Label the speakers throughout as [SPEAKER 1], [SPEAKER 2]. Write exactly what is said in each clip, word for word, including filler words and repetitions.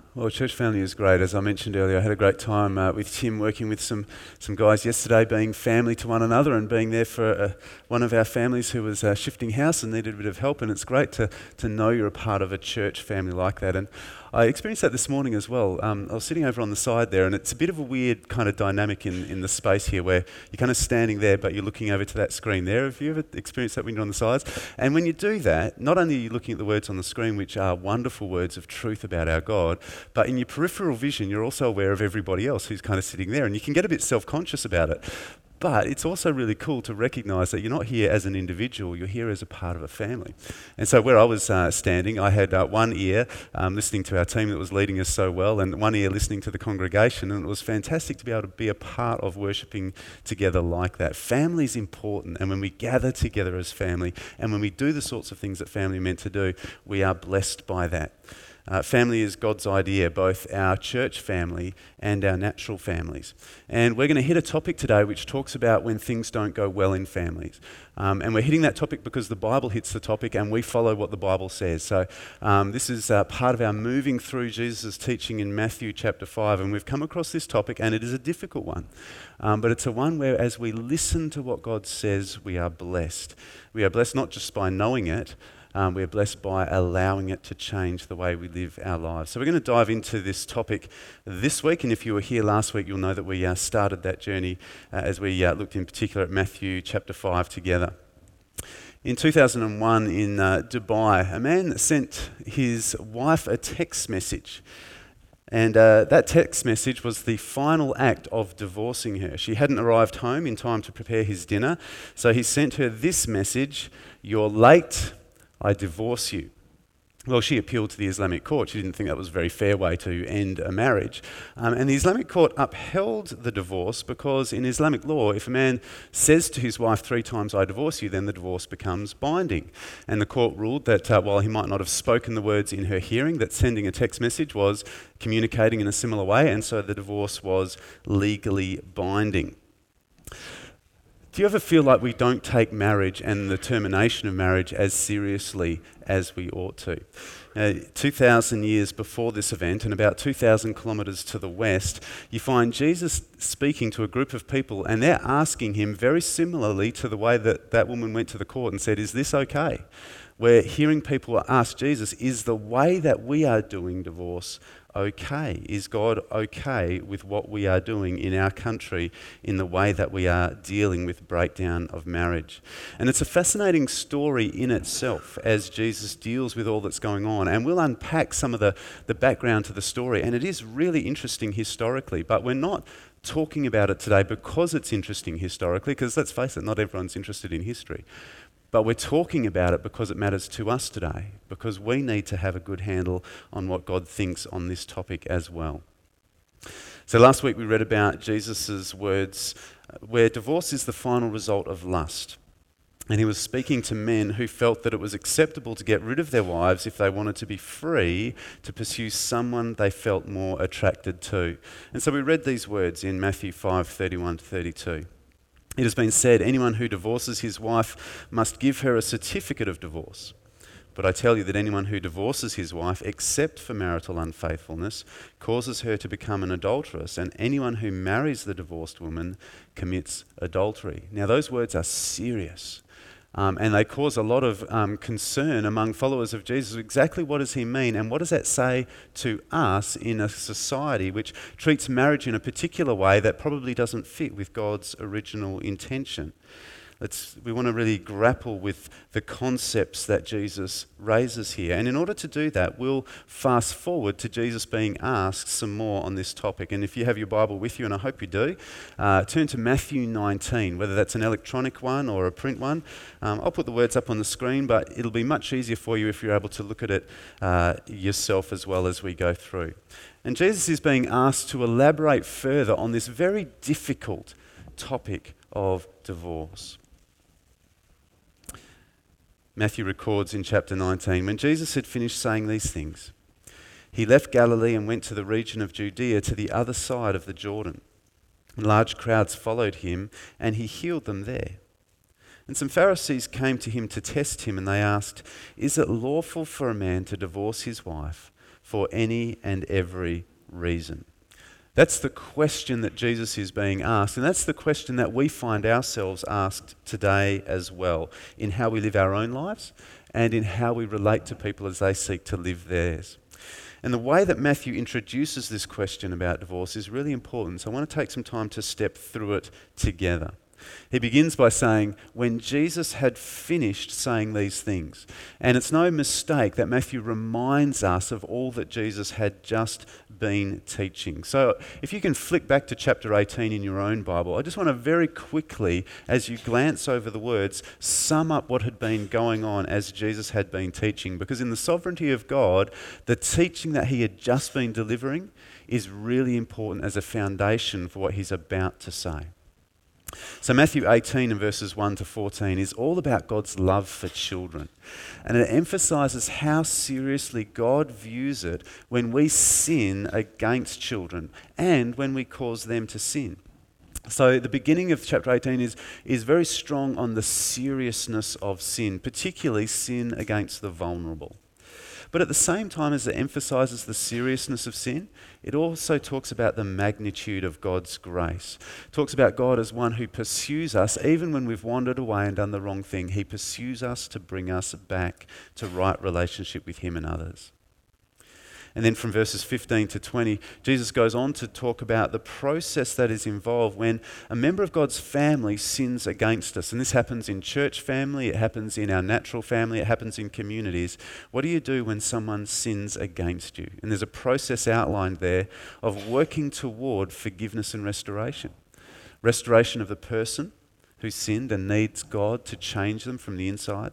[SPEAKER 1] Well, church family is great. As I mentioned earlier, I had a great time uh, with Tim working with some, some guys yesterday, being family to one another and being there for uh, one of our families who was uh, shifting house and needed a bit of help. And it's great to, to know you're a part of a church family like that. And I experienced that this morning as well. Um, I was sitting over on the side there, and it's a bit of a weird kind of dynamic in, in the space here where you're kind of standing there, but you're looking over to that screen there. Have you ever experienced that when you're on the sides? And when you do that, not only are you looking at the words on the screen, which are wonderful words of truth about our God, but in your peripheral vision, you're also aware of everybody else who's kind of sitting there, and you can get a bit self-conscious about it. But it's also really cool to recognise that you're not here as an individual, you're here as a part of a family. And so where I was uh, standing, I had uh, one ear um, listening to our team that was leading us so well, and one ear listening to the congregation, and it was fantastic to be able to be a part of worshipping together like that. Family's important, and when we gather together as family, and when we do the sorts of things that family are meant to do, we are blessed by that. Uh, family is God's idea, both our church family and our natural families. And we're going to hit a topic today which talks about when things don't go well in families. Um, and we're hitting that topic because the Bible hits the topic and we follow what the Bible says. So um, this is uh, part of our moving through Jesus' teaching in Matthew chapter five. And we've come across this topic, and it is a difficult one. Um, but it's a one where as we listen to what God says, we are blessed. We are blessed not just by knowing it, Um, we're blessed by allowing it to change the way we live our lives. So we're going to dive into this topic this week, and if you were here last week, you'll know that we uh, started that journey uh, as we uh, looked in particular at Matthew chapter five together. In two thousand one in uh, Dubai, a man sent his wife a text message. And uh, that text message was the final act of divorcing her. She hadn't arrived home in time to prepare his dinner, so he sent her this message: "You're late, I divorce you." Well, she appealed to the Islamic court. She didn't think that was a very fair way to end a marriage. Um, and the Islamic court upheld the divorce because in Islamic law, if a man says to his wife three times, "I divorce you," then the divorce becomes binding. And the court ruled that uh, while he might not have spoken the words in her hearing, that sending a text message was communicating in a similar way, and so the divorce was legally binding. Do you ever feel like we don't take marriage and the termination of marriage as seriously as we ought to? Uh, two thousand years before this event, and about two thousand kilometres to the west, you find Jesus speaking to a group of people, and they're asking him very similarly to the way that that woman went to the court and said, "Is this okay?" We're hearing people ask Jesus, "Is the way that we are doing divorce okay? Is God okay with what we are doing in our country in the way that we are dealing with breakdown of marriage?" And it's a fascinating story in itself as Jesus deals with all that's going on. And we'll unpack some of the, the background to the story. And it is really interesting historically, but we're not talking about it today because it's interesting historically, because let's face it, not everyone's interested in history. But we're talking about it because it matters to us today, because we need to have a good handle on what God thinks on this topic as well. So last week we read about Jesus' words where divorce is the final result of lust. And he was speaking to men who felt that it was acceptable to get rid of their wives if they wanted to be free to pursue someone they felt more attracted to. And so we read these words in Matthew five, thirty-one to thirty-two. "It has been said, anyone who divorces his wife must give her a certificate of divorce. But I tell you that anyone who divorces his wife, except for marital unfaithfulness, causes her to become an adulteress, and anyone who marries the divorced woman commits adultery." Now those words are serious. Um, and they cause a lot of um, concern among followers of Jesus. Exactly what does he mean, and what does that say to us in a society which treats marriage in a particular way that probably doesn't fit with God's original intention? Let's, we want to really grapple with the concepts that Jesus raises here. And in order to do that, we'll fast forward to Jesus being asked some more on this topic. And if you have your Bible with you, and I hope you do, uh, turn to Matthew nineteen, whether that's an electronic one or a print one. Um, I'll put the words up on the screen, but it'll be much easier for you if you're able to look at it uh, yourself as well as we go through. And Jesus is being asked to elaborate further on this very difficult topic of divorce. Matthew records in chapter nineteen, when Jesus had finished saying these things, he left Galilee and went to the region of Judea to the other side of the Jordan. And large crowds followed him, and he healed them there. And some Pharisees came to him to test him, and they asked, "Is it lawful for a man to divorce his wife for any and every reason? That's the question that Jesus is being asked, and that's the question that we find ourselves asked today as well, in how we live our own lives and in how we relate to people as they seek to live theirs. And the way that Matthew introduces this question about divorce is really important, so I want to take some time to step through it together. He begins by saying, when Jesus had finished saying these things. And it's no mistake that Matthew reminds us of all that Jesus had just been teaching. So if you can flick back to chapter eighteen in your own Bible, I just want to very quickly, as you glance over the words, sum up what had been going on as Jesus had been teaching. Because in the sovereignty of God, the teaching that he had just been delivering is really important as a foundation for what he's about to say. So Matthew eighteen and verses one to fourteen is all about God's love for children. And it emphasises how seriously God views it when we sin against children and when we cause them to sin. So the beginning of chapter eighteen is, is very strong on the seriousness of sin, particularly sin against the vulnerable. But at the same time as it emphasises the seriousness of sin, it also talks about the magnitude of God's grace. It talks about God as one who pursues us even when we've wandered away and done the wrong thing. He pursues us to bring us back to right relationship with him and others. And then from verses fifteen to twenty, Jesus goes on to talk about the process that is involved when a member of God's family sins against us. And this happens in church family, it happens in our natural family, it happens in communities. What do you do when someone sins against you? And there's a process outlined there of working toward forgiveness and restoration. Restoration of the person who sinned and needs God to change them from the inside.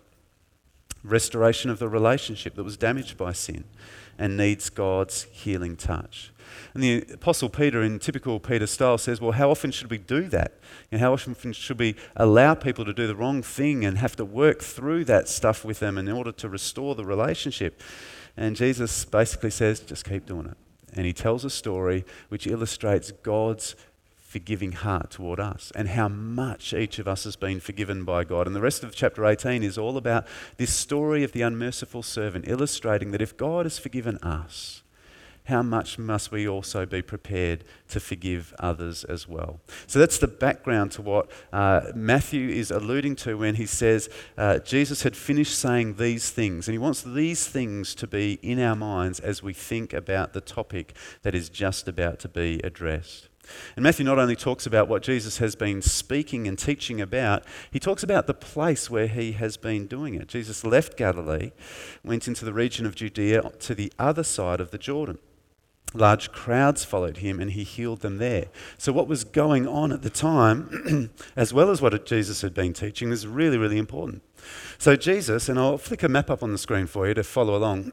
[SPEAKER 1] Restoration of the relationship that was damaged by sin and needs God's healing touch. And the Apostle Peter, in typical Peter style, says, well, how often should we do that? You know, how often should we allow people to do the wrong thing and have to work through that stuff with them in order to restore the relationship? And Jesus basically says, just keep doing it. And he tells a story which illustrates God's forgiving heart toward us and how much each of us has been forgiven by God. And the rest of chapter eighteen is all about this story of the unmerciful servant, illustrating that if God has forgiven us, how much must we also be prepared to forgive others as well? So that's the background to what uh, Matthew is alluding to when he says uh, Jesus had finished saying these things, and he wants these things to be in our minds as we think about the topic that is just about to be addressed. And Matthew not only talks about what Jesus has been speaking and teaching about, he talks about the place where he has been doing it. Jesus left Galilee, went into the region of Judea to the other side of the Jordan. Large crowds followed him and he healed them there. So what was going on at the time, as well as what Jesus had been teaching, is really, really important. So Jesus, and I'll flick a map up on the screen for you to follow along.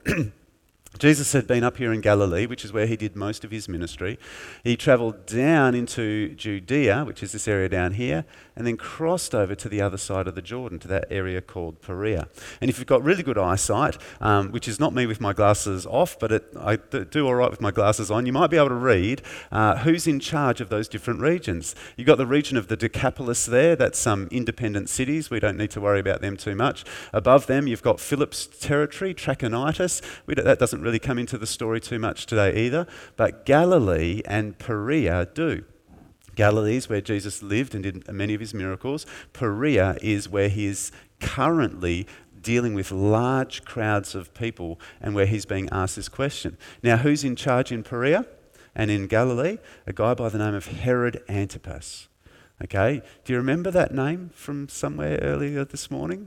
[SPEAKER 1] Jesus had been up here in Galilee, which is where he did most of his ministry. He travelled down into Judea, which is this area down here, and then crossed over to the other side of the Jordan, to that area called Perea. And if you've got really good eyesight, um, which is not me with my glasses off, but it, I do all right with my glasses on, you might be able to read uh, who's in charge of those different regions. You've got the region of the Decapolis there, that's some independent cities, we don't need to worry about them too much. Above them you've got Philip's territory, Trachonitis, we don't, that doesn't really come into the story too much today either, but Galilee and Perea do. Galilee is where Jesus lived and did many of his miracles. Perea is where he is currently dealing with large crowds of people and where he's being asked this question. Now, who's in charge in Perea and in Galilee? A guy by the name of Herod Antipas. Okay, do you remember that name from somewhere earlier this morning?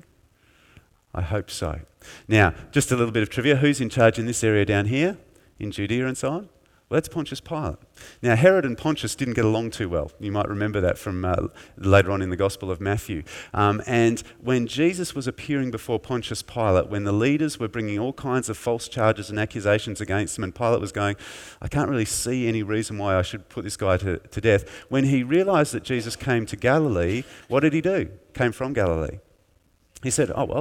[SPEAKER 1] I hope so. Now, just a little bit of trivia. Who's in charge in this area down here, in Judea and so on? Well, that's Pontius Pilate. Now, Herod and Pontius didn't get along too well. You might remember that from uh, later on in the Gospel of Matthew. Um, and when Jesus was appearing before Pontius Pilate, when the leaders were bringing all kinds of false charges and accusations against him, and Pilate was going, I can't really see any reason why I should put this guy to, to death. When he realised that Jesus came to Galilee, what did he do? Came from Galilee. He said, oh, well,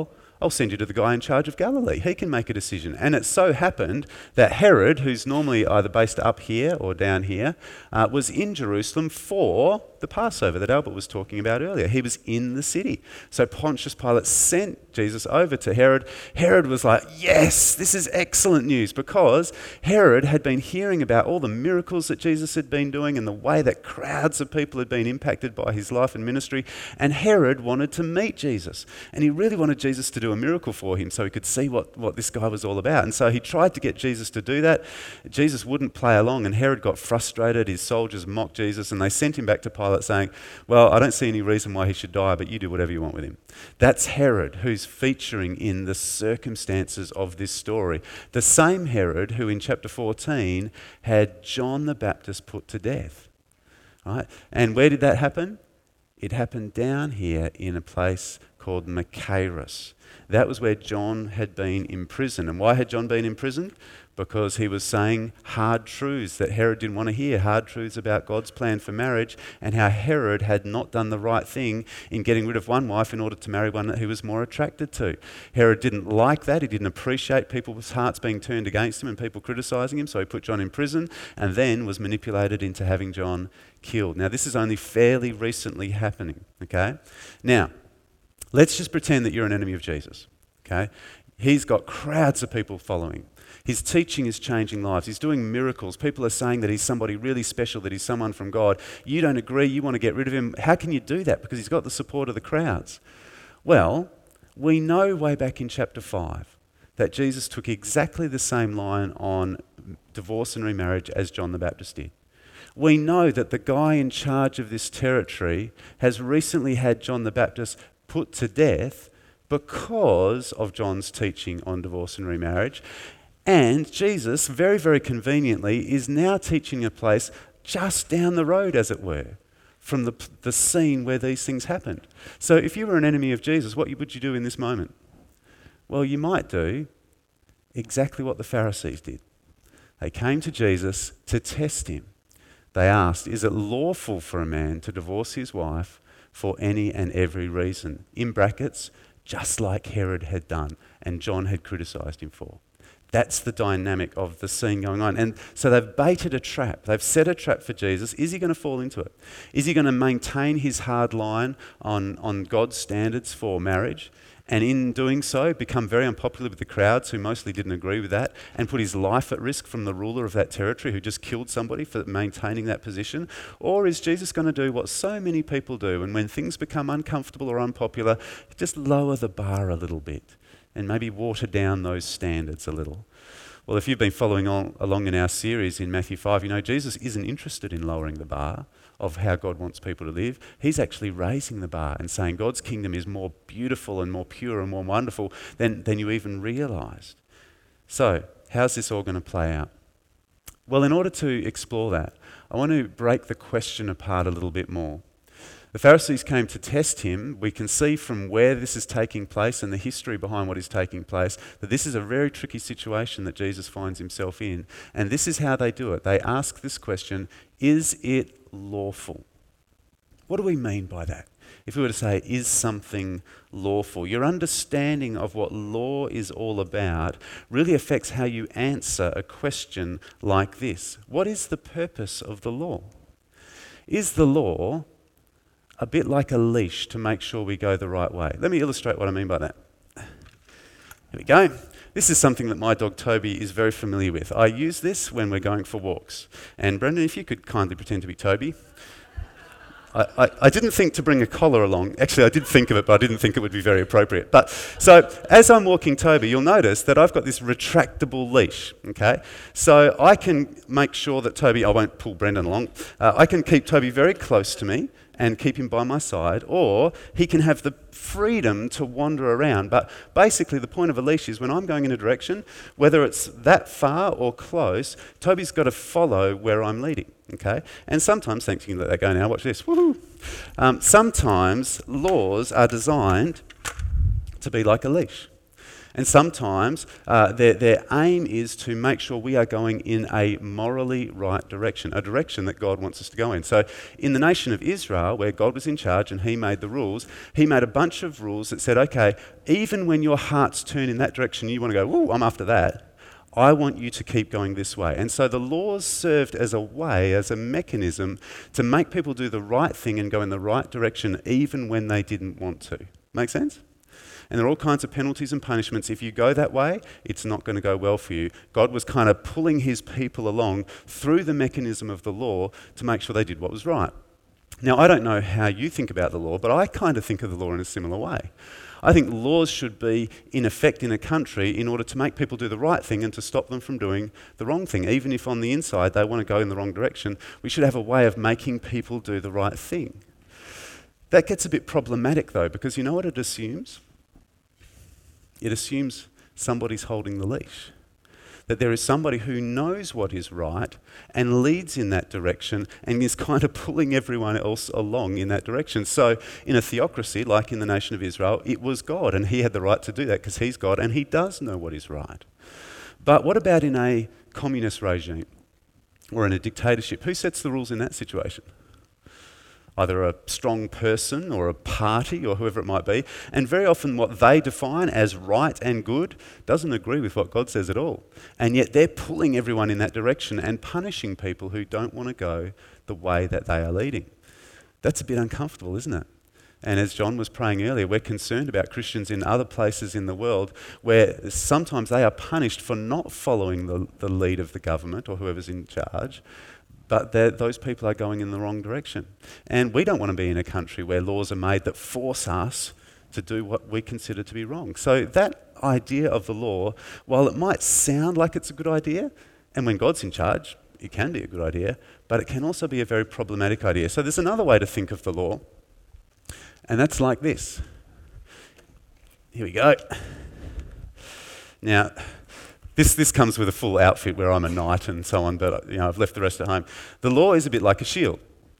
[SPEAKER 1] I'll send you to the guy in charge of Galilee. He can make a decision. And it so happened that Herod, who's normally either based up here or down here, uh, was in Jerusalem for the Passover that Albert was talking about earlier. He was in the city. So Pontius Pilate sent Jesus over to Herod. Herod was like, yes, this is excellent news, because Herod had been hearing about all the miracles that Jesus had been doing and the way that crowds of people had been impacted by his life and ministry. And Herod wanted to meet Jesus. And he really wanted Jesus to do a miracle for him so he could see what, what this guy was all about. And so he tried to get Jesus to do that. Jesus wouldn't play along, and Herod got frustrated. His soldiers mocked Jesus, and they sent him back to Pilate saying, well, I don't see any reason why he should die, but you do whatever you want with him. That's Herod, who's featuring in the circumstances of this story. The same Herod who in chapter fourteen had John the Baptist put to death. Right? And where did that happen? It happened down here in a place called Machaerus. That was where John had been imprisoned. And why had John been imprisoned? Because he was saying hard truths that Herod didn't want to hear, hard truths about God's plan for marriage and how Herod had not done the right thing in getting rid of one wife in order to marry one that he was more attracted to. Herod didn't like that. He didn't appreciate people's hearts being turned against him and people criticising him, so he put John in prison and then was manipulated into having John killed. Now, this is only fairly recently happening, okay? Now, let's just pretend that you're an enemy of Jesus, okay? He's got crowds of people following. His teaching is changing lives. He's doing miracles. People are saying that he's somebody really special, that he's someone from God. You don't agree. You want to get rid of him. How can you do that? Because he's got the support of the crowds. Well, we know way back in chapter five that Jesus took exactly the same line on divorce and remarriage as John the Baptist did. We know that the guy in charge of this territory has recently had John the Baptist put to death because of John's teaching on divorce and remarriage. And Jesus, very, very conveniently, is now teaching a place just down the road, as it were, from the, the scene where these things happened. So if you were an enemy of Jesus, what would you do in this moment? Well, you might do exactly what the Pharisees did. They came to Jesus to test him. They asked, is it lawful for a man to divorce his wife for any and every reason? In brackets, just like Herod had done and John had criticised him for. That's the dynamic of the scene going on. And so they've baited a trap. They've set a trap for Jesus. Is he going to fall into it? Is he going to maintain his hard line on, on God's standards for marriage? And in doing so, become very unpopular with the crowds who mostly didn't agree with that, and put his life at risk from the ruler of that territory who just killed somebody for maintaining that position? Or is Jesus going to do what so many people do, and when things become uncomfortable or unpopular, just lower the bar a little bit and maybe water down those standards a little? Well, if you've been following on, along in our series in Matthew five, you know Jesus isn't interested in lowering the bar of how God wants people to live. He's actually raising the bar and saying God's kingdom is more beautiful and more pure and more wonderful than, than you even realised. So, how's this all going to play out? Well, in order to explore that, I want to break the question apart a little bit more. The Pharisees came to test him. We can see from where this is taking place and the history behind what is taking place that this is a very tricky situation that Jesus finds himself in. And this is how they do it. They ask this question, is it lawful? What do we mean by that? If we were to say, is something lawful? Your understanding of what law is all about really affects how you answer a question like this. What is the purpose of the law? Is the law a bit like a leash to make sure we go the right way? Let me illustrate what I mean by that. Here we go. This is something that my dog Toby is very familiar with. I use this when we're going for walks. And Brendan, if you could kindly pretend to be Toby. I, I, I didn't think to bring a collar along. Actually, I did think of it, but I didn't think it would be very appropriate. But so as I'm walking Toby, you'll notice that I've got this retractable leash, okay? So I can make sure that Toby, I won't pull Brendan along, uh, I can keep Toby very close to me and keep him by my side, or he can have the freedom to wander around. But basically the point of a leash is when I'm going in a direction, whether it's that far or close, Toby's got to follow where I'm leading, okay? And sometimes, thanks, you can let that go now, watch this, woohoo! Um, sometimes laws are designed to be like a leash. And sometimes uh, their, their aim is to make sure we are going in a morally right direction, a direction that God wants us to go in. So in the nation of Israel, where God was in charge and he made the rules, he made a bunch of rules that said, okay, even when your hearts turn in that direction, you want to go, "Ooh, I'm after that. I want you to keep going this way." And so the laws served as a way, as a mechanism to make people do the right thing and go in the right direction even when they didn't want to. Make sense? And there are all kinds of penalties and punishments. If you go that way, it's not going to go well for you. God was kind of pulling his people along through the mechanism of the law to make sure they did what was right. Now, I don't know how you think about the law, but I kind of think of the law in a similar way. I think laws should be in effect in a country in order to make people do the right thing and to stop them from doing the wrong thing. Even if on the inside they want to go in the wrong direction, we should have a way of making people do the right thing. That gets a bit problematic though, because you know what it assumes? It assumes somebody's holding the leash. That there is somebody who knows what is right and leads in that direction and is kind of pulling everyone else along in that direction. So in a theocracy, like in the nation of Israel, it was God, and he had the right to do that because he's God and he does know what is right. But what about in a communist regime or in a dictatorship? Who sets the rules in that situation? Either a strong person or a party or whoever it might be. And very often what they define as right and good doesn't agree with what God says at all. And yet they're pulling everyone in that direction and punishing people who don't want to go the way that they are leading. That's a bit uncomfortable, isn't it? And as John was praying earlier, we're concerned about Christians in other places in the world where sometimes they are punished for not following the, the lead of the government or whoever's in charge, but those people are going in the wrong direction. And we don't want to be in a country where laws are made that force us to do what we consider to be wrong. So that idea of the law, while it might sound like it's a good idea, and when God's in charge, it can be a good idea, but it can also be a very problematic idea. So there's another way to think of the law, and that's like this. Here we go. Now, This this comes with a full outfit where I'm a knight and so on, but you know I've left the rest at home. The law is a bit like a shield,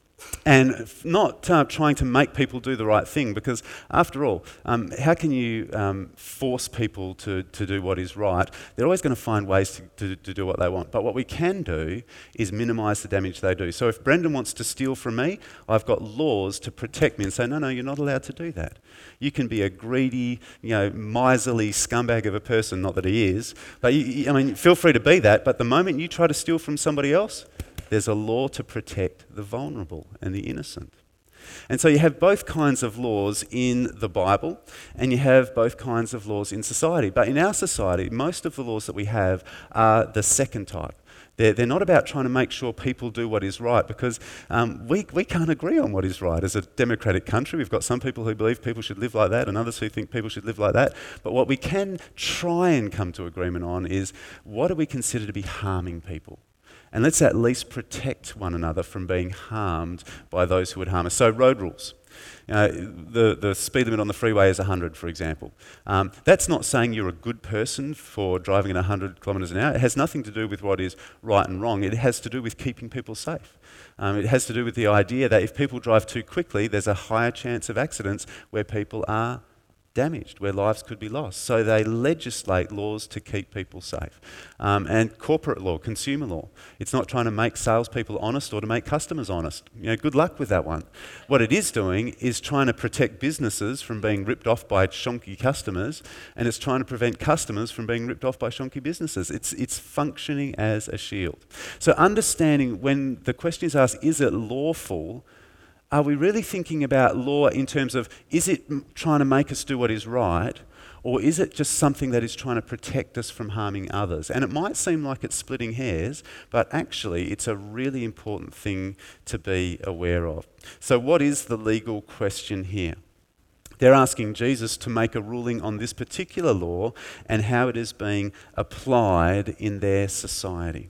[SPEAKER 1] and not uh, trying to make people do the right thing, because after all, um, how can you um, force people to, to do what is right? They're always going to find ways to, to, to do what they want. But what we can do is minimise the damage they do. So if Brendan wants to steal from me, I've got laws to protect me and say, no, no, you're not allowed to do that. You can be a greedy, you know, miserly scumbag of a person, not that he is, but you, I mean, feel free to be that, but the moment you try to steal from somebody else, there's a law to protect the vulnerable and the innocent. And so you have both kinds of laws in the Bible, and you have both kinds of laws in society. But in our society, most of the laws that we have are the second type. They're, they're not about trying to make sure people do what is right, because um, we, we can't agree on what is right. As a democratic country, we've got some people who believe people should live like that and others who think people should live like that. But what we can try and come to agreement on is, what do we consider to be harming people? And let's at least protect one another from being harmed by those who would harm us. So road rules. Uh, the, the speed limit on the freeway is one hundred, for example. Um, that's not saying you're a good person for driving at one hundred kilometres an hour. It has nothing to do with what is right and wrong. It has to do with keeping people safe. Um, it has to do with the idea that if people drive too quickly, there's a higher chance of accidents where people are damaged, where lives could be lost. So they legislate laws to keep people safe. Um, and corporate law, consumer law. It's not trying to make salespeople honest or to make customers honest. You know, good luck with that one. What it is doing is trying to protect businesses from being ripped off by shonky customers, and it's trying to prevent customers from being ripped off by shonky businesses. It's, it's functioning as a shield. So understanding when the question is asked, is it lawful? Are we really thinking about law in terms of, is it m- trying to make us do what is right, or is it just something that is trying to protect us from harming others? And it might seem like it's splitting hairs, but actually it's a really important thing to be aware of. So what is the legal question here? They're asking Jesus to make a ruling on this particular law and how it is being applied in their society.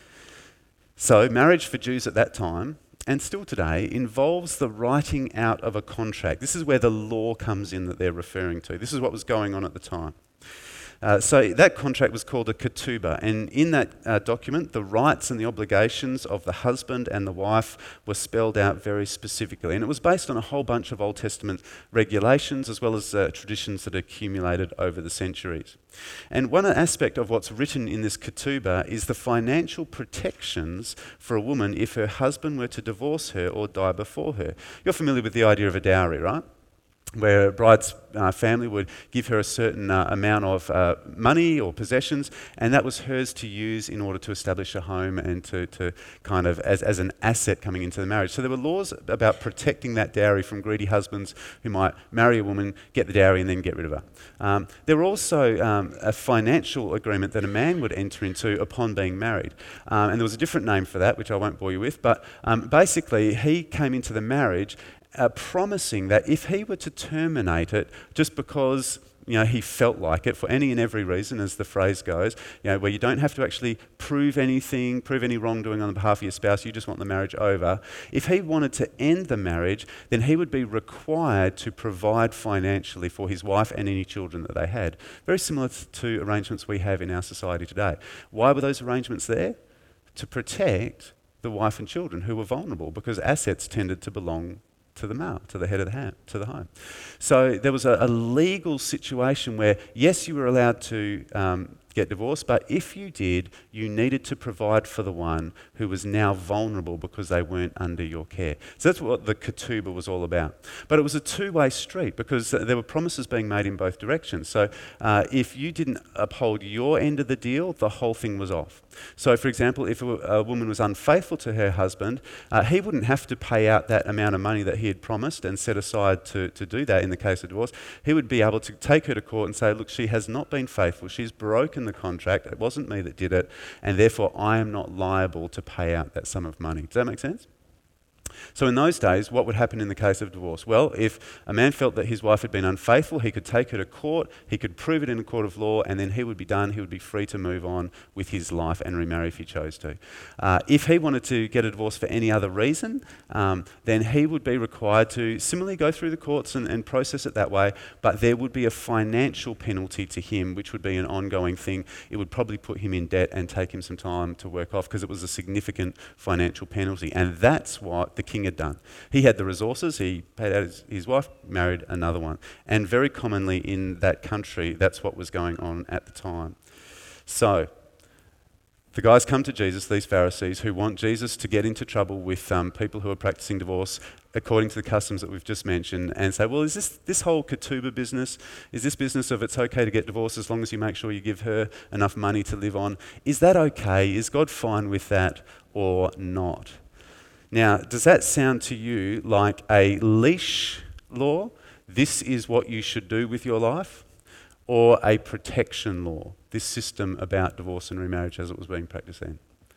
[SPEAKER 1] So marriage for Jews at that time, and still today, involves the writing out of a contract. This is where the law comes in that they're referring to. This is what was going on at the time. Uh, so that contract was called a ketubah, and in that uh, document, the rights and the obligations of the husband and the wife were spelled out very specifically. And it was based on a whole bunch of Old Testament regulations as well as uh, traditions that accumulated over the centuries. And one aspect of what's written in this ketubah is the financial protections for a woman if her husband were to divorce her or die before her. You're familiar with the idea of a dowry, right? Where a bride's uh, family would give her a certain uh, amount of uh, money or possessions, and that was hers to use in order to establish a home and to, to kind of as, as an asset coming into the marriage. So there were laws about protecting that dowry from greedy husbands who might marry a woman, get the dowry, and then get rid of her. Um, there were also um, a financial agreement that a man would enter into upon being married. Um, and there was a different name for that, which I won't bore you with, but um, basically he came into the marriage Uh, promising that if he were to terminate it just because you know he felt like it for any and every reason, as the phrase goes, you know, where you don't have to actually prove anything, prove any wrongdoing on behalf of your spouse, you just want the marriage over. If he wanted to end the marriage, then he would be required to provide financially for his wife and any children that they had. Very similar to arrangements we have in our society today. Why were those arrangements there? To protect the wife and children who were vulnerable, because assets tended to belong to the male, to the head of the, ha- to the home. So there was a, a legal situation where, yes, you were allowed to um, get divorced, but if you did, you needed to provide for the one who was now vulnerable because they weren't under your care. So that's what the ketubah was all about. But it was a two-way street because there were promises being made in both directions. So uh, if you didn't uphold your end of the deal, the whole thing was off. So for example, if a, a woman was unfaithful to her husband, uh, he wouldn't have to pay out that amount of money that he had promised and set aside to, to do that in the case of divorce. He would be able to take her to court and say, look, she has not been faithful, she's broken the contract, it wasn't me that did it, and therefore I am not liable to pay out that sum of money. Does that make sense? So in those days, what would happen in the case of divorce? Well, if a man felt that his wife had been unfaithful, he could take her to court, he could prove it in a court of law, and then he would be done, he would be free to move on with his life and remarry if he chose to. Uh, if he wanted to get a divorce for any other reason, um, then he would be required to similarly go through the courts and, and process it that way, but there would be a financial penalty to him, which would be an ongoing thing. It would probably put him in debt and take him some time to work off because it was a significant financial penalty, and that's what the king had done. He had the resources, he paid out his, his wife, married another one. And very commonly in that country, that's what was going on at the time. So, the guys come to Jesus, these Pharisees, who want Jesus to get into trouble with um, people who are practicing divorce according to the customs that we've just mentioned, and say, well, is this this whole ketubah business, is this business of it's okay to get divorced as long as you make sure you give her enough money to live on, is that okay? Is God fine with that or not? Now, does that sound to you like a leash law? This is what you should do with your life? Or a protection law? This system about divorce and remarriage as it was being practiced then?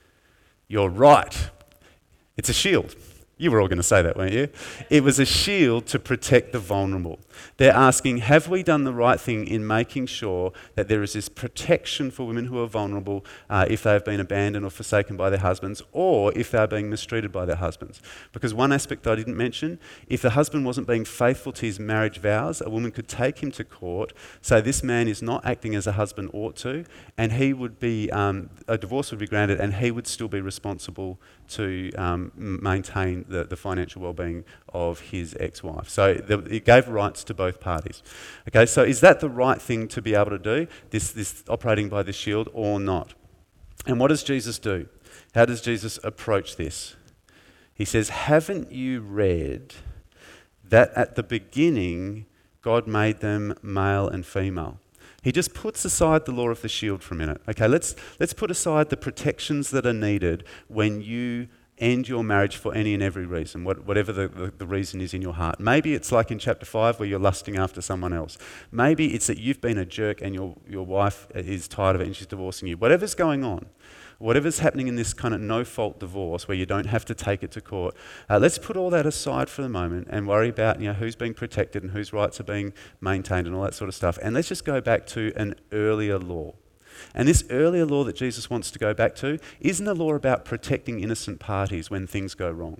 [SPEAKER 1] You're right. It's a shield. You were all going to say that, weren't you? It was a shield to protect the vulnerable. They're asking, have we done the right thing in making sure that there is this protection for women who are vulnerable uh, if they have been abandoned or forsaken by their husbands, or if they're being mistreated by their husbands? Because one aspect I didn't mention, if the husband wasn't being faithful to his marriage vows, a woman could take him to court, say this man is not acting as a husband ought to, and he would be, um, a divorce would be granted, and he would still be responsible to um, maintain the, the financial well-being of his ex-wife. So the, it gave rights to both parties. Okay, so is that the right thing to be able to do, this, this operating by this shield, or not? And what does Jesus do? How does Jesus approach this? He says, haven't you read that at the beginning God made them male and female? He just puts aside the law of the shield for a minute. Okay, let's let's put aside the protections that are needed when you end your marriage for any and every reason, what, whatever the, the, the reason is in your heart. Maybe it's like in chapter five where you're lusting after someone else. Maybe it's that you've been a jerk and your, your wife is tired of it and she's divorcing you. Whatever's going on, whatever's happening in this kind of no-fault divorce where you don't have to take it to court, uh, let's put all that aside for the moment and worry about you know who's being protected and whose rights are being maintained and all that sort of stuff. And let's just go back to an earlier law. And this earlier law that Jesus wants to go back to isn't a law about protecting innocent parties when things go wrong.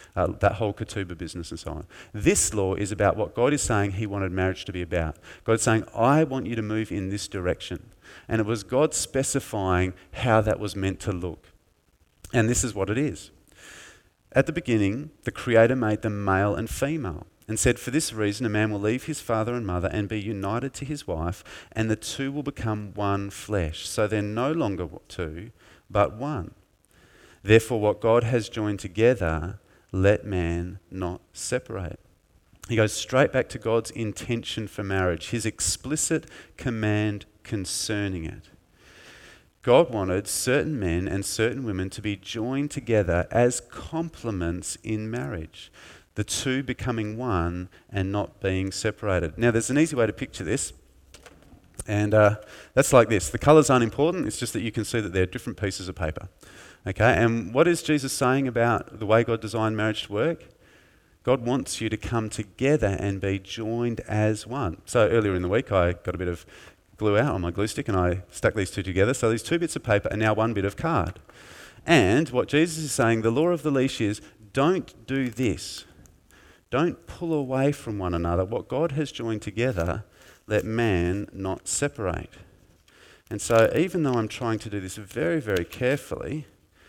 [SPEAKER 1] uh, that whole ketubah business and so on. This law is about what God is saying he wanted marriage to be about. God's saying, I want you to move in this direction. And it was God specifying how that was meant to look. And this is what it is. At the beginning, the Creator made them male and female and said, for this reason, a man will leave his father and mother and be united to his wife, and the two will become one flesh. So they're no longer two, but one. Therefore, what God has joined together, let man not separate. He goes straight back to God's intention for marriage, his explicit command concerning it. God wanted certain men and certain women to be joined together as complements in marriage, the two becoming one and not being separated. Now, there's an easy way to picture this, and uh, that's like this. The colours aren't important, it's just that you can see that they're different pieces of paper. Okay, and what is Jesus saying about the way God designed marriage to work? God wants you to come together and be joined as one. So earlier in the week, I got a bit of glue out on my glue stick and I stuck these two together. So these two bits of paper are now one bit of card. And what Jesus is saying, the law of the leash is, don't do this. Don't pull away from one another. What God has joined together, let man not separate. And so even though I'm trying to do this very, very carefully,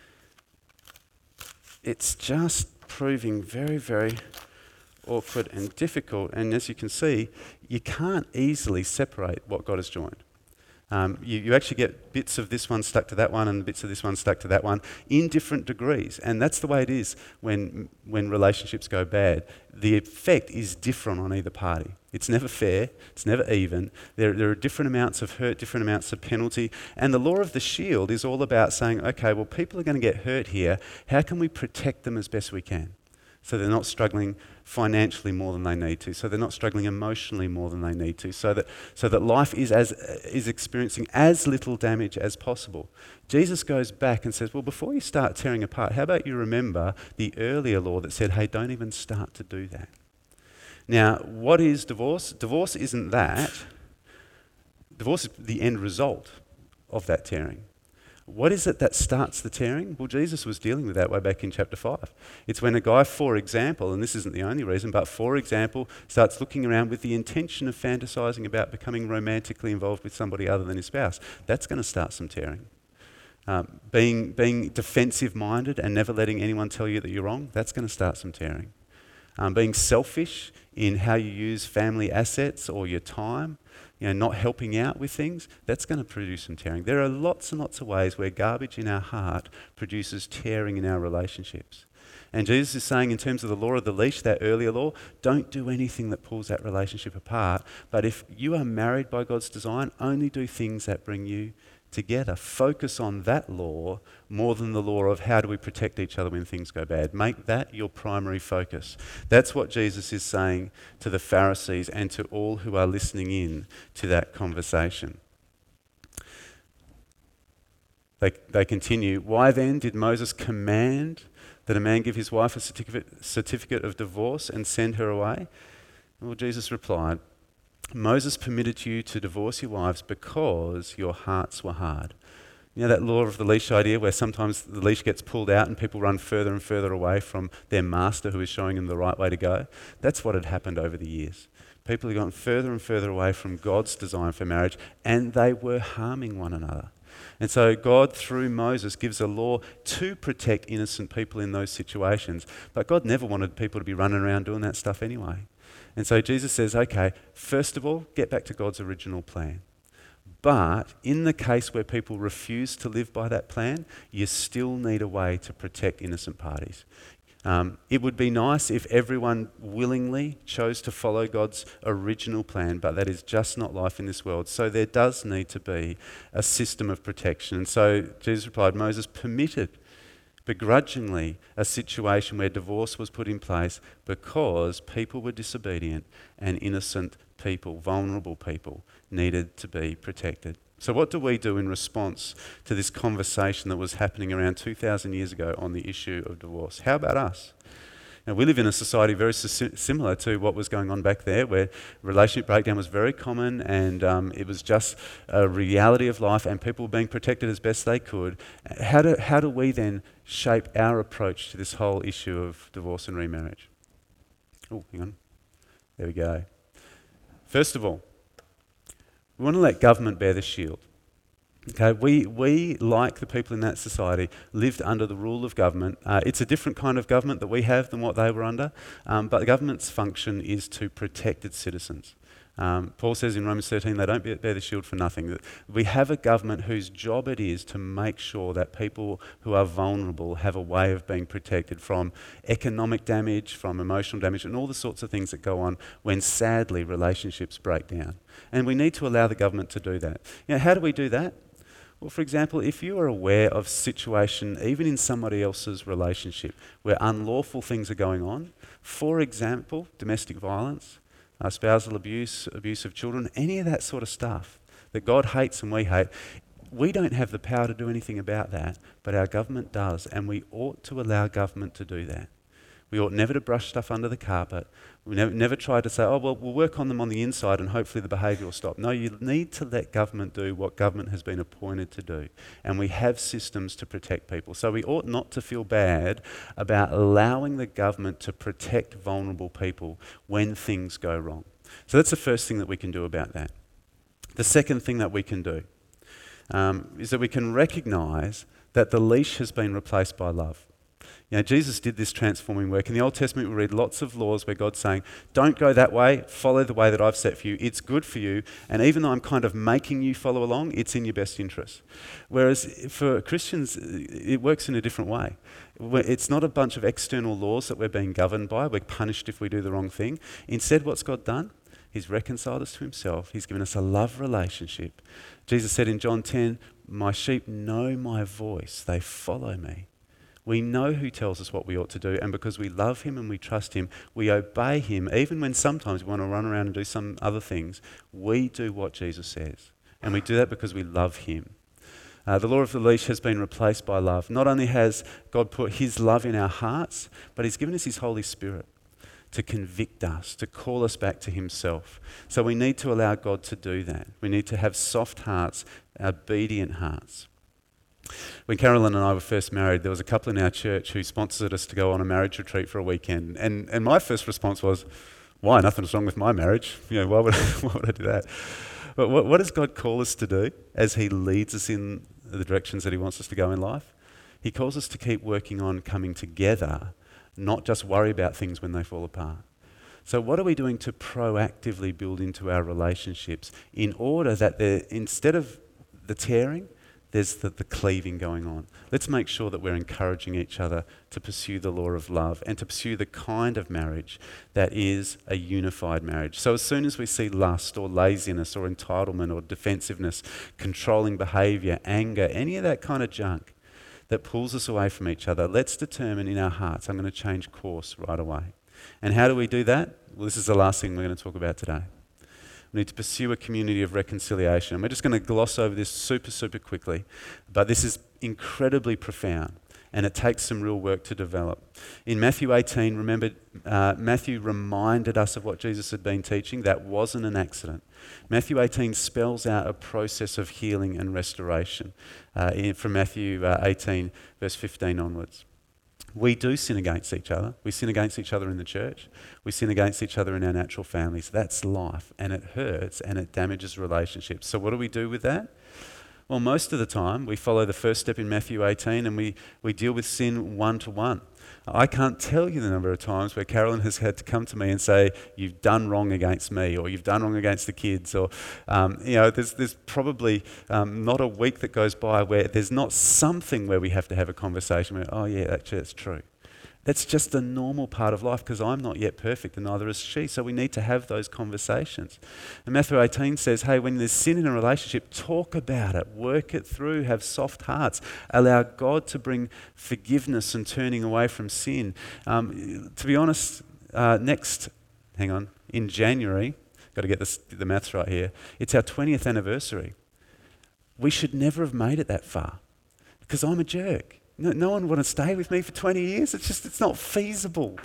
[SPEAKER 1] it's just proving very, very awkward and difficult. And as you can see, you can't easily separate what God has joined. Um, you, you actually get bits of this one stuck to that one and bits of this one stuck to that one in different degrees. And that's the way it is when, when relationships go bad. The effect is different on either party. It's never fair. It's never even. There, there are different amounts of hurt, different amounts of penalty. And the law of the shield is all about saying, okay, well, people are going to get hurt here. How can we protect them as best we can? So they're not struggling financially more than they need to. So they're not struggling emotionally more than they need to. So that so that life is as is experiencing as little damage as possible. Jesus goes back and says, well, before you start tearing apart, how about you remember the earlier law that said, hey, don't even start to do that. Now, what is divorce? Divorce isn't that. Divorce is the end result of that tearing. What is it that starts the tearing? Well, Jesus was dealing with that way back in chapter five. It's when a guy, for example, and this isn't the only reason, but for example, starts looking around with the intention of fantasizing about becoming romantically involved with somebody other than his spouse. That's going to start some tearing. Um, being, being defensive-minded and never letting anyone tell you that you're wrong, that's going to start some tearing. Um, being selfish in how you use family assets or your time, you know, not helping out with things, that's going to produce some tearing. There are lots and lots of ways where garbage in our heart produces tearing in our relationships. And Jesus is saying in terms of the law of the leash, that earlier law, don't do anything that pulls that relationship apart. But if you are married by God's design, only do things that bring you together. Focus on that law more than the law of how do we protect each other when things go bad. Make that your primary focus. That's what Jesus is saying to the Pharisees and to all who are listening in to that conversation. They, they continue, why then did Moses command that a man give his wife a certificate, certificate of divorce and send her away? Well, Jesus replied, Moses permitted you to divorce your wives because your hearts were hard. You know that law of the leash idea where sometimes the leash gets pulled out and people run further and further away from their master who is showing them the right way to go? That's what had happened over the years. People had gone further and further away from God's design for marriage, and they were harming one another. And so God, through Moses, gives a law to protect innocent people in those situations. But God never wanted people to be running around doing that stuff anyway. And so Jesus says, okay, first of all, get back to God's original plan. But in the case where people refuse to live by that plan, you still need a way to protect innocent parties. Um, it would be nice if everyone willingly chose to follow God's original plan, but that is just not life in this world. So there does need to be a system of protection. And so Jesus replied, Moses permitted begrudgingly a situation where divorce was put in place because people were disobedient and innocent people, vulnerable people, needed to be protected. So what do we do in response to this conversation that was happening around two thousand years ago on the issue of divorce? How about us? Now, we live in a society very si- similar to what was going on back there, where relationship breakdown was very common, and um, it was just a reality of life, and people were being protected as best they could. How do, how do we then shape our approach to this whole issue of divorce and remarriage? Oh, hang on. There we go. First of all, we want to let government bear the shield. Okay, we, we, like the people in that society, lived under the rule of government. Uh, it's a different kind of government that we have than what they were under, um, but the government's function is to protect its citizens. Um, Paul says in Romans thirteen, they don't bear the shield for nothing. We have a government whose job it is to make sure that people who are vulnerable have a way of being protected from economic damage, from emotional damage, and all the sorts of things that go on when, sadly, relationships break down. And we need to allow the government to do that. You know, how do we do that? Well, for example, if you are aware of situation, even in somebody else's relationship, where unlawful things are going on, for example, domestic violence, uh, spousal abuse, abuse of children, any of that sort of stuff that God hates and we hate, we don't have the power to do anything about that, but our government does, and we ought to allow government to do that. We ought never to brush stuff under the carpet. We never, never try to say, oh, well, we'll work on them on the inside and hopefully the behaviour will stop. No, you need to let government do what government has been appointed to do. And we have systems to protect people. So we ought not to feel bad about allowing the government to protect vulnerable people when things go wrong. So that's the first thing that we can do about that. The second thing that we can do um, is that we can recognise that the leash has been replaced by love. You know, Jesus did this transforming work. In the Old Testament, we read lots of laws where God's saying, don't go that way, follow the way that I've set for you. It's good for you. And even though I'm kind of making you follow along, it's in your best interest. Whereas for Christians, it works in a different way. It's not a bunch of external laws that we're being governed by. We're punished if we do the wrong thing. Instead, what's God done? He's reconciled us to himself. He's given us a love relationship. Jesus said in John ten, my sheep know my voice. They follow me. We know who tells us what we ought to do, and because we love him and we trust him, we obey him, even when sometimes we want to run around and do some other things. We do what Jesus says, and we do that because we love him. Uh, the law of the leash has been replaced by love. Not only has God put his love in our hearts, but he's given us his Holy Spirit to convict us, to call us back to himself. So we need to allow God to do that. We need to have soft hearts, obedient hearts. When Carolyn and I were first married, there was a couple in our church who sponsored us to go on a marriage retreat for a weekend. And and my first response was, why? Nothing's wrong with my marriage. You know, why would I, why would I do that? But what, what does God call us to do as he leads us in the directions that he wants us to go in life? He calls us to keep working on coming together, not just worry about things when they fall apart. So what are we doing to proactively build into our relationships in order that instead of the tearing, there's the, the cleaving going on? Let's make sure that we're encouraging each other to pursue the law of love and to pursue the kind of marriage that is a unified marriage. So as soon as we see lust or laziness or entitlement or defensiveness, controlling behaviour, anger, any of that kind of junk that pulls us away from each other, let's determine in our hearts, I'm going to change course right away. And how do we do that? Well, this is the last thing we're going to talk about today. We need to pursue a community of reconciliation. And we're just going to gloss over this super, super quickly. But this is incredibly profound, and it takes some real work to develop. In Matthew eighteen, remember, uh, Matthew reminded us of what Jesus had been teaching. That wasn't an accident. Matthew eighteen spells out a process of healing and restoration uh, in, from Matthew uh, eighteen, verse fifteen onwards. We do sin against each other. We sin against each other in the church. We sin against each other in our natural families. That's life, and it hurts, and it damages relationships. So what do we do with that? Well, most of the time, we follow the first step in Matthew eighteen, and we, we deal with sin one-to-one. I can't tell you the number of times where Carolyn has had to come to me and say, you've done wrong against me, or you've done wrong against the kids, or, um, you know, there's, there's probably um, not a week that goes by where there's not something where we have to have a conversation where, oh yeah, actually that's true. That's just a normal part of life because I'm not yet perfect and neither is she. So we need to have those conversations. And Matthew eighteen says, hey, when there's sin in a relationship, talk about it, work it through, have soft hearts, allow God to bring forgiveness and turning away from sin. Um, to be honest, uh, next, hang on, in January, got to get this, the maths right here, it's our twentieth anniversary. We should never have made it that far because I'm a jerk. No, no one want to stay with me for twenty years. It's just, it's not feasible.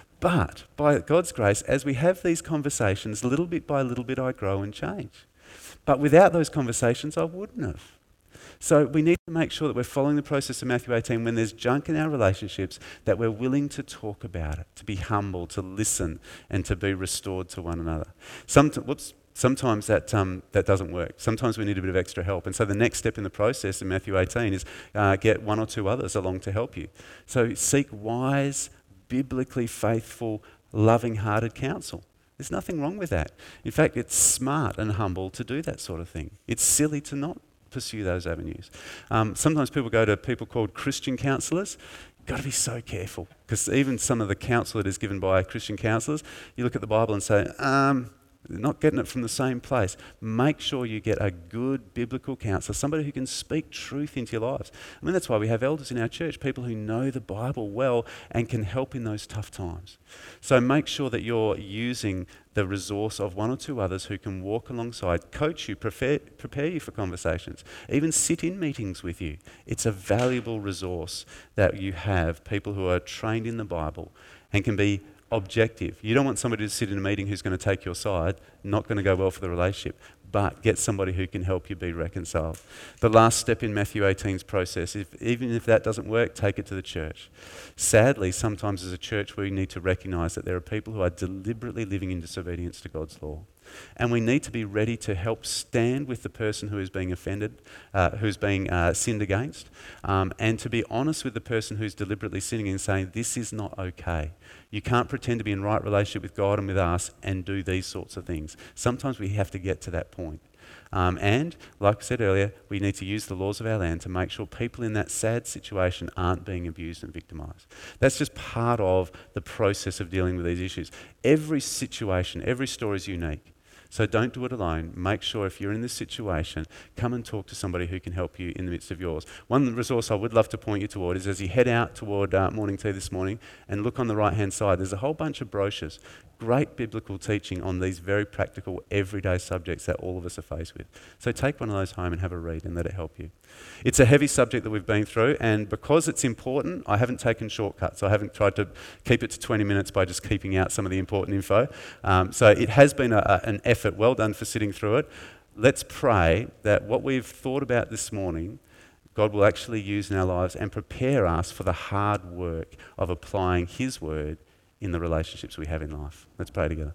[SPEAKER 1] But by God's grace, as we have these conversations, little bit by little bit, I grow and change. But without those conversations, I wouldn't have. So we need to make sure that we're following the process of Matthew eighteen when there's junk in our relationships, that we're willing to talk about it, to be humble, to listen, and to be restored to one another. Some, whoops, sometimes that, um, that doesn't work. Sometimes we need a bit of extra help. And so the next step in the process in Matthew eighteen is uh, get one or two others along to help you. So seek wise, biblically faithful, loving-hearted counsel. There's nothing wrong with that. In fact, it's smart and humble to do that sort of thing. It's silly to not pursue those avenues. Um, sometimes people go to people called Christian counsellors. You've got to be so careful, because even some of the counsel that is given by Christian counsellors, you look at the Bible and say, um, they're not getting it from the same place. Make sure you get a good biblical counsellor, somebody who can speak truth into your lives. I mean, that's why we have elders in our church, people who know the Bible well and can help in those tough times. So make sure that you're using the resource of one or two others who can walk alongside, coach you, prepare, prepare you for conversations, even sit in meetings with you. It's a valuable resource that you have, people who are trained in the Bible and can be objective. You don't want somebody to sit in a meeting who's going to take your side, not going to go well for the relationship, but get somebody who can help you be reconciled. The last step in Matthew eighteen's process, if, even if that doesn't work, take it to the church. Sadly, sometimes as a church we need to recognise that there are people who are deliberately living in disobedience to God's law. And we need to be ready to help stand with the person who is being offended, uh, who's being uh, sinned against, um, and to be honest with the person who's deliberately sinning and saying, this is not okay. You can't pretend to be in right relationship with God and with us and do these sorts of things. Sometimes we have to get to that point. Um, and, like I said earlier, we need to use the laws of our land to make sure people in that sad situation aren't being abused and victimised. That's just part of the process of dealing with these issues. Every situation, every story is unique. So don't do it alone. Make sure if you're in this situation, come and talk to somebody who can help you in the midst of yours. One resource I would love to point you toward is as you head out toward uh, morning tea this morning and look on the right-hand side, there's a whole bunch of brochures. Great biblical teaching on these very practical, everyday subjects that all of us are faced with. So take one of those home and have a read and let it help you. It's a heavy subject that we've been through, and because it's important, I haven't taken shortcuts. I haven't tried to keep it to twenty minutes by just keeping out some of the important info. Um, so it has been a, a, an effort. Well done for sitting through it. Let's pray that what we've thought about this morning, God will actually use in our lives and prepare us for the hard work of applying His word in the relationships we have in life. Let's pray together.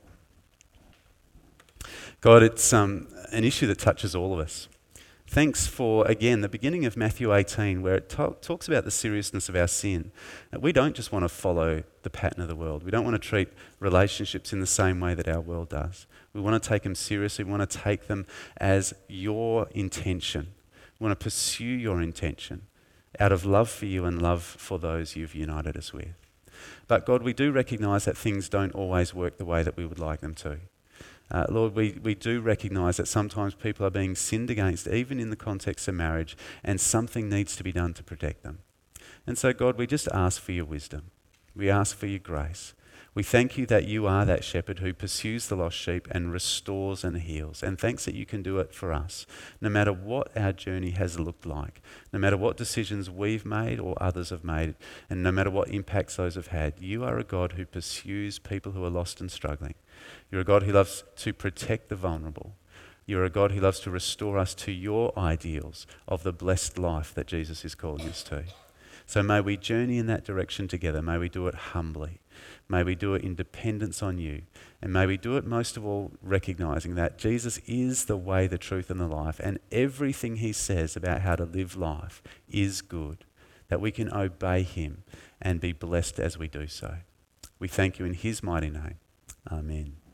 [SPEAKER 1] God, it's um, an issue that touches all of us. Thanks for, again, the beginning of Matthew eighteen, where it to- talks about the seriousness of our sin. That we don't just want to follow the pattern of the world. We don't want to treat relationships in the same way that our world does. We want to take them seriously. We want to take them as your intention. We want to pursue your intention out of love for you and love for those you've united us with. But God, we do recognise that things don't always work the way that we would like them to. Uh, Lord, we, we do recognise that sometimes people are being sinned against, even in the context of marriage, and something needs to be done to protect them. And so, God, we just ask for your wisdom. We ask for your grace. We thank you that you are that shepherd who pursues the lost sheep and restores and heals. And thanks that you can do it for us, no matter what our journey has looked like, no matter what decisions we've made or others have made, and no matter what impacts those have had. You are a God who pursues people who are lost and struggling. You're a God who loves to protect the vulnerable. You're a God who loves to restore us to your ideals of the blessed life that Jesus is calling us to. So may we journey in that direction together. May we do it humbly. May we do it in dependence on you. And may we do it most of all recognising that Jesus is the way, the truth and the life. And everything he says about how to live life is good. That we can obey him and be blessed as we do so. We thank you in his mighty name. Amen.